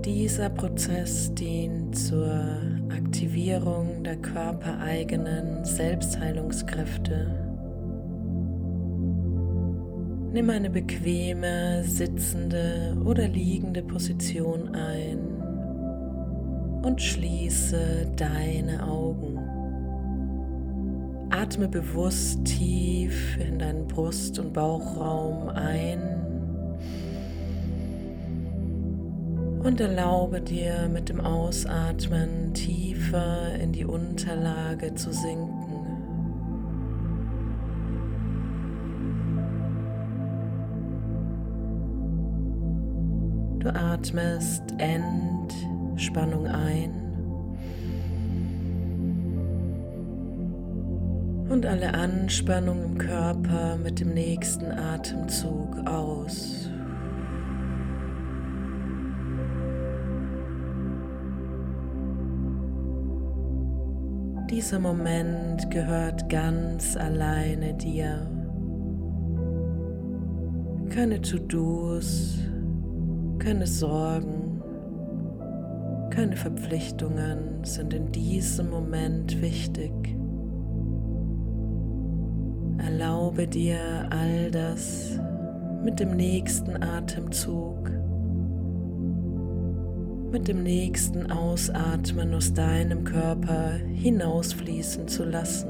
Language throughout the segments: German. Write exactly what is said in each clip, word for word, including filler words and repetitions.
Dieser Prozess dient zur Aktivierung der körpereigenen Selbstheilungskräfte. Nimm eine bequeme, sitzende oder liegende Position ein und schließe deine Augen. Atme bewusst tief in deinen Brust- und Bauchraum ein und erlaube dir mit dem Ausatmen tiefer in die Unterlage zu sinken. Du atmest Entspannung ein und alle Anspannung im Körper mit dem nächsten Atemzug aus. Dieser Moment gehört ganz alleine dir. Keine To-Dos, keine Sorgen, keine Verpflichtungen sind in diesem Moment wichtig. Erlaube dir all das mit dem nächsten Atemzug, mit dem nächsten Ausatmen aus deinem Körper hinausfließen zu lassen.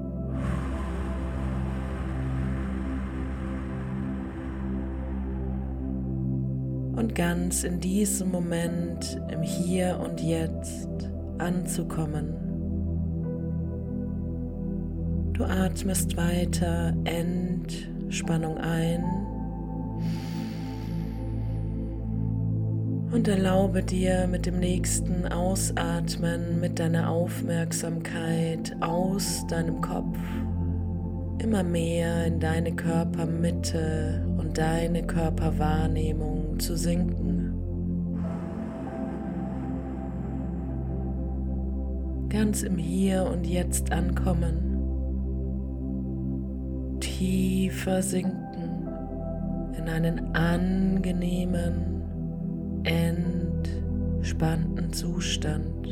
Und ganz in diesem Moment im Hier und Jetzt anzukommen. Du atmest weiter Entspannung ein und erlaube dir mit dem nächsten Ausatmen mit deiner Aufmerksamkeit aus deinem Kopf immer mehr in deine Körpermitte und deine Körperwahrnehmung zu sinken. Ganz im Hier und Jetzt ankommen. Tiefer sinken in einen angenehmen, entspannten Zustand.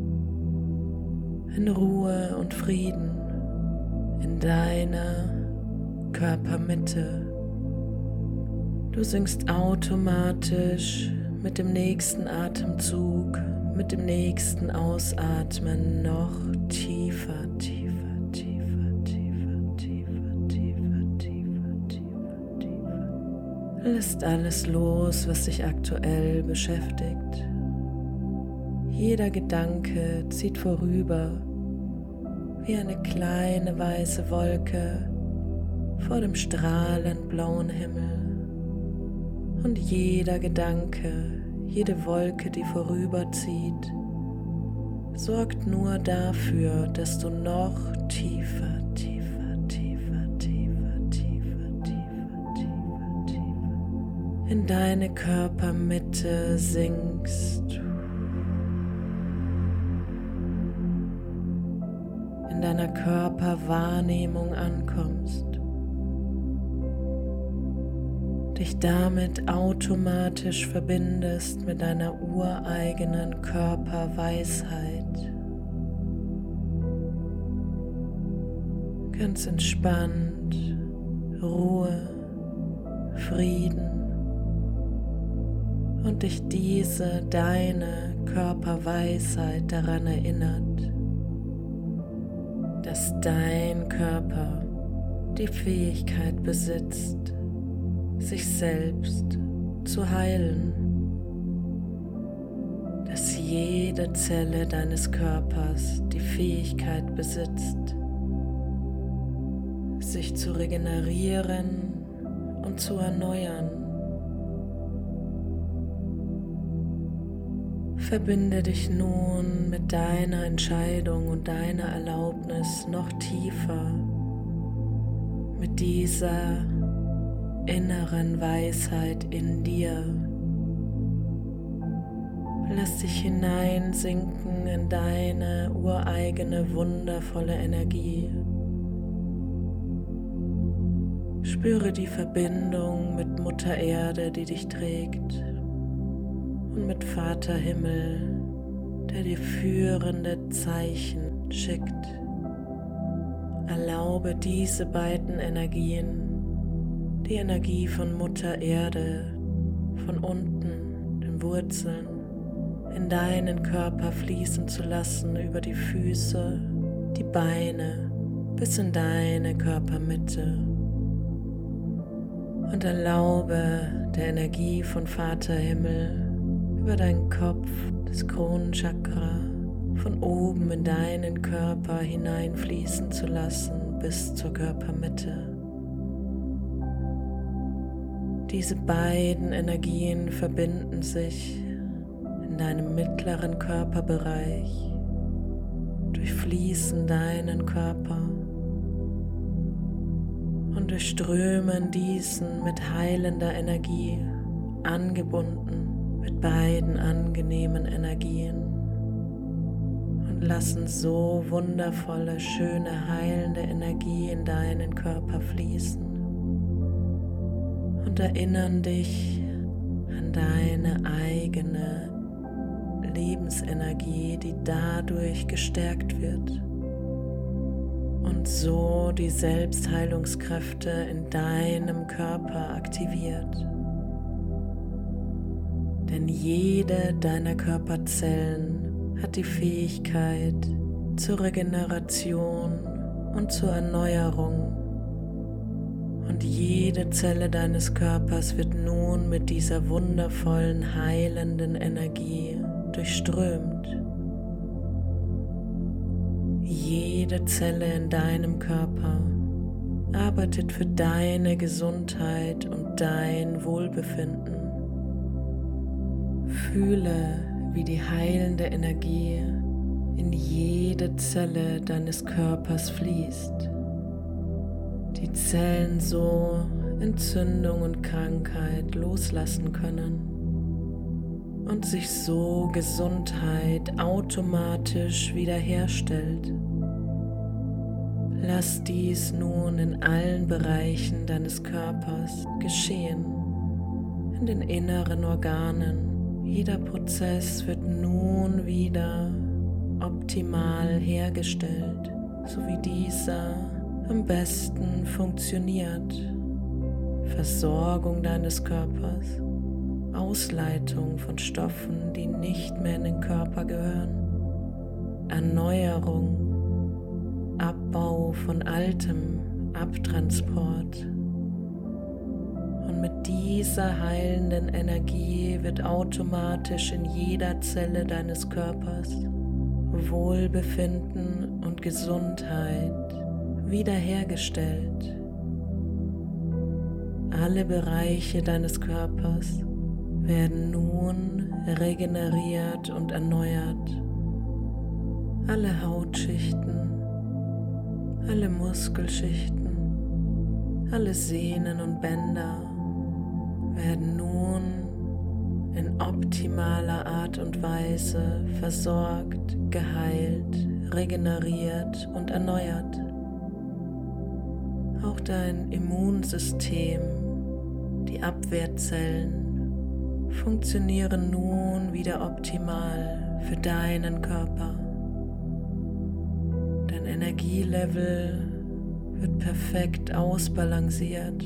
In Ruhe und Frieden in deiner Körpermitte. Du sinkst automatisch mit dem nächsten Atemzug, mit dem nächsten Ausatmen noch tiefer, tiefer, tiefer, tiefer, tiefer, tiefer, tiefer, tiefer, tiefer. Lässt alles los, was dich aktuell beschäftigt. Jeder Gedanke zieht vorüber wie eine kleine weiße Wolke vor dem strahlend blauen Himmel. Und jeder Gedanke, jede Wolke, die vorüberzieht, sorgt nur dafür, dass du noch tiefer, tiefer, tiefer, tiefer, tiefer, tiefer, tiefer, tiefer in deine Körpermitte sinkst. In deiner Körperwahrnehmung ankommst, dich damit automatisch verbindest mit deiner ureigenen Körperweisheit. Ganz entspannt, Ruhe, Frieden und dich diese, deine Körperweisheit daran erinnert, dass dein Körper die Fähigkeit besitzt, sich selbst zu heilen, dass jede Zelle deines Körpers die Fähigkeit besitzt, sich zu regenerieren und zu erneuern. Verbinde dich nun mit deiner Entscheidung und deiner Erlaubnis noch tiefer mit dieser inneren Weisheit in dir. Lass dich hineinsinken in deine ureigene, wundervolle Energie. Spüre die Verbindung mit Mutter Erde, die dich trägt und mit Vater Himmel, der dir führende Zeichen schickt. Erlaube diese beiden Energien, die Energie von Mutter Erde, von unten, den Wurzeln, in deinen Körper fließen zu lassen, über die Füße, die Beine, bis in deine Körpermitte. Und erlaube der Energie von Vater Himmel über deinen Kopf, das Kronenchakra, von oben in deinen Körper hineinfließen zu lassen bis zur Körpermitte. Diese beiden Energien verbinden sich in deinem mittleren Körperbereich, durchfließen deinen Körper und durchströmen diesen mit heilender Energie, angebunden mit beiden angenehmen Energien. Und lassen so wundervolle, schöne, heilende Energie in deinen Körper fließen und erinnern dich an deine eigene Lebensenergie, die dadurch gestärkt wird und so die Selbstheilungskräfte in deinem Körper aktiviert. Denn jede deiner Körperzellen hat die Fähigkeit zur Regeneration und zur Erneuerung. Und jede Zelle deines Körpers wird nun mit dieser wundervollen, heilenden Energie durchströmt. Jede Zelle in deinem Körper arbeitet für deine Gesundheit und dein Wohlbefinden. Fühle, wie die heilende Energie in jede Zelle deines Körpers fließt. Die Zellen so Entzündung und Krankheit loslassen können und sich so Gesundheit automatisch wiederherstellt. Lass dies nun in allen Bereichen deines Körpers geschehen, in den inneren Organen. Jeder Prozess wird nun wieder optimal hergestellt, so wie dieser am besten funktioniert. Versorgung deines Körpers, Ausleitung von Stoffen, die nicht mehr in den Körper gehören, Erneuerung, Abbau von Altem, Abtransport. Und mit dieser heilenden Energie wird automatisch in jeder Zelle deines Körpers Wohlbefinden und Gesundheit wiederhergestellt. Alle Bereiche deines Körpers werden nun regeneriert und erneuert. Alle Hautschichten, alle Muskelschichten, alle Sehnen und Bänder werden nun in optimaler Art und Weise versorgt, geheilt, regeneriert und erneuert. Auch dein Immunsystem, die Abwehrzellen, funktionieren nun wieder optimal für deinen Körper. Dein Energielevel wird perfekt ausbalanciert.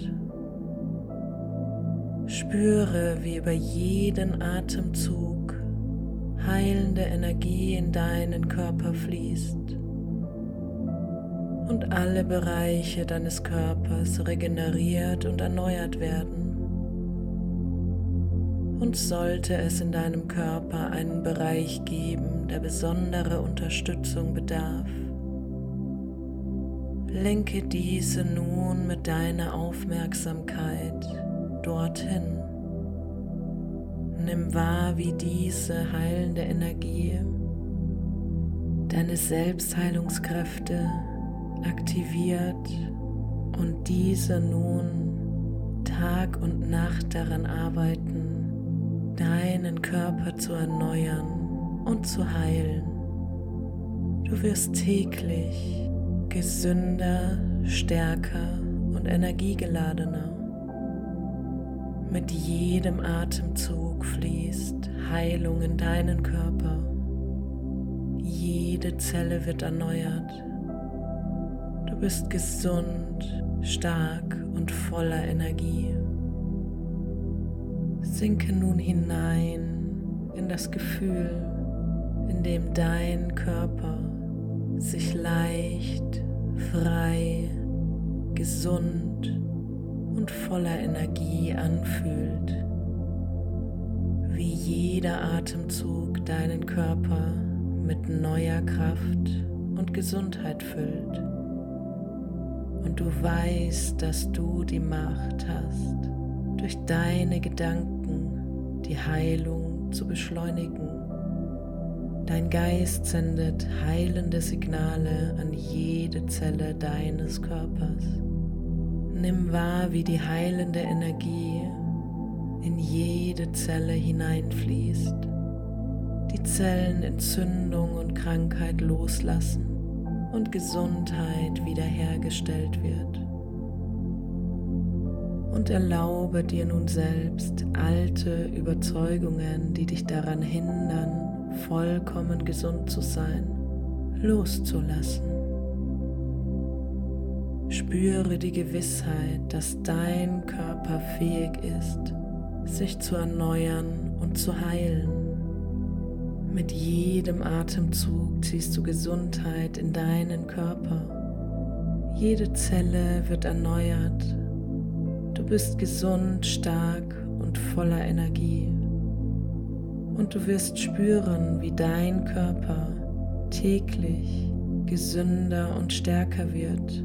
Spüre, wie über jeden Atemzug heilende Energie in deinen Körper fließt und alle Bereiche deines Körpers regeneriert und erneuert werden. Und sollte es in deinem Körper einen Bereich geben, der besondere Unterstützung bedarf, lenke diese nun mit deiner Aufmerksamkeit dorthin. Nimm wahr, wie diese heilende Energie deine Selbstheilungskräfte aktiviert und diese nun Tag und Nacht daran arbeiten, deinen Körper zu erneuern und zu heilen. Du wirst täglich gesünder, stärker und energiegeladener. Mit jedem Atemzug fließt Heilung in deinen Körper. Jede Zelle wird erneuert. Du bist gesund, stark und voller Energie. Sinke nun hinein in das Gefühl, in dem dein Körper sich leicht, frei, gesund und voller Energie anfühlt. Wie jeder Atemzug deinen Körper mit neuer Kraft und Gesundheit füllt. Und du weißt, dass du die Macht hast, durch deine Gedanken die Heilung zu beschleunigen. Dein Geist sendet heilende Signale an jede Zelle deines Körpers. Nimm wahr, wie die heilende Energie in jede Zelle hineinfließt, die Zellen Entzündung und Krankheit loslassen und Gesundheit wiederhergestellt wird. Und erlaube dir nun selbst alte Überzeugungen, die dich daran hindern, vollkommen gesund zu sein, loszulassen. Spüre die Gewissheit, dass dein Körper fähig ist, sich zu erneuern und zu heilen. Mit jedem Atemzug ziehst du Gesundheit in deinen Körper. Jede Zelle wird erneuert. Du bist gesund, stark und voller Energie. Und du wirst spüren, wie dein Körper täglich gesünder und stärker wird.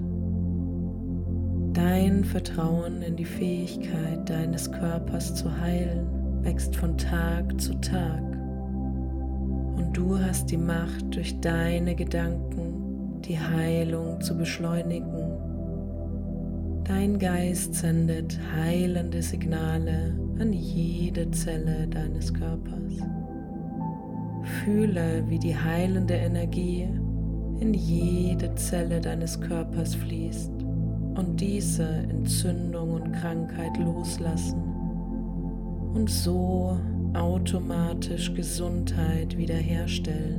Dein Vertrauen in die Fähigkeit deines Körpers zu heilen wächst von Tag zu Tag. Und du hast die Macht, durch deine Gedanken die Heilung zu beschleunigen. Dein Geist sendet heilende Signale an jede Zelle deines Körpers. Fühle, wie die heilende Energie in jede Zelle deines Körpers fließt und diese Entzündung und Krankheit loslassen und so automatisch Gesundheit wiederherstellen.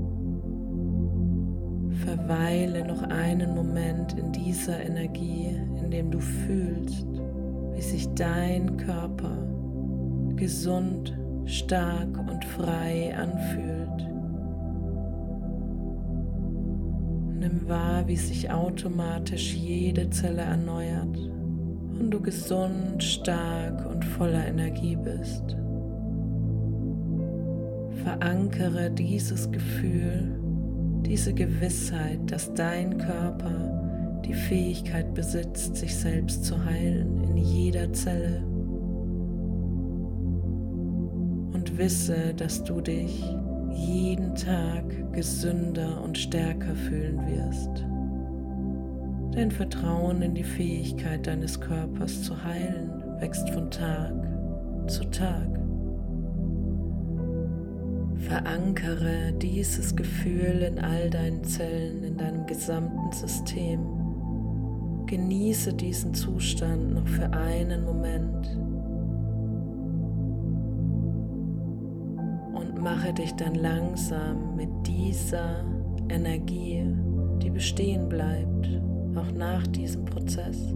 Verweile noch einen Moment in dieser Energie, in dem du fühlst, wie sich dein Körper gesund, stark und frei anfühlt. Nimm wahr, wie sich automatisch jede Zelle erneuert und du gesund, stark und voller Energie bist. Verankere dieses Gefühl, diese Gewissheit, dass dein Körper die Fähigkeit besitzt, sich selbst zu heilen in jeder Zelle. Und wisse, dass du dich jeden Tag gesünder und stärker fühlen wirst. Dein Vertrauen in die Fähigkeit deines Körpers zu heilen wächst von Tag zu Tag. Verankere dieses Gefühl in all deinen Zellen, in deinem gesamten System. Genieße diesen Zustand noch für einen Moment und mache dich dann langsam mit dieser Energie, die bestehen bleibt, auch nach diesem Prozess,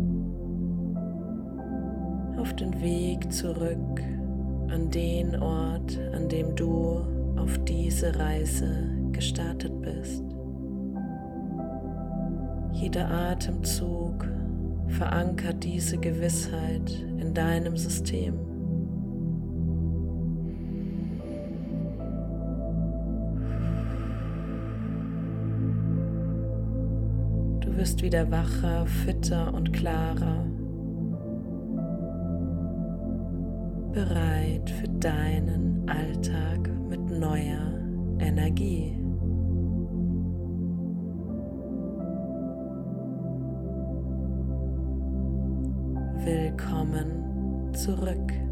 auf den Weg zurück an den Ort, an dem du auf diese Reise gestartet bist. Jeder Atemzug verankert diese Gewissheit in deinem System. Du wirst wieder wacher, fitter und klarer, bereit für deinen Alltag mit neuer Energie. Willkommen zurück.